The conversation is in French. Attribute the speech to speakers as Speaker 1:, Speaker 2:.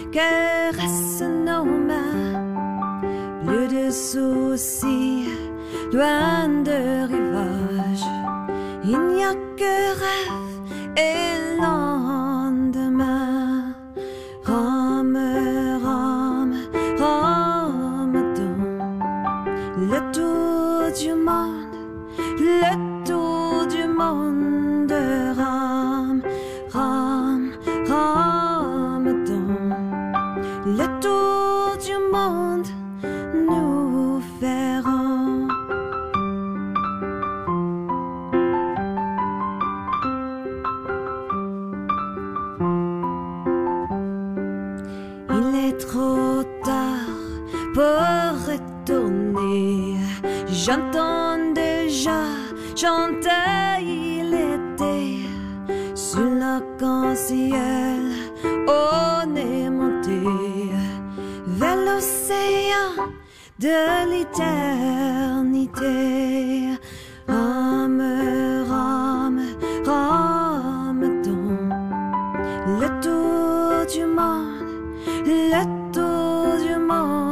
Speaker 1: caresse nos mains. Plus de soucis, loin de rivage. Il n'y a que rêve et lendemain. Rame, rame, rame dans le tour du monde, le tour du monde. Rame, rame, rame dans le tour du monde. Nous verrons. Il est trop tard pour retourner. J'entends déjà chanter. Il était sous l'arc-en-ciel. On est monté vers l'océan de l'éternité. Rame, rame, rame dans le tour du monde, le tour du monde.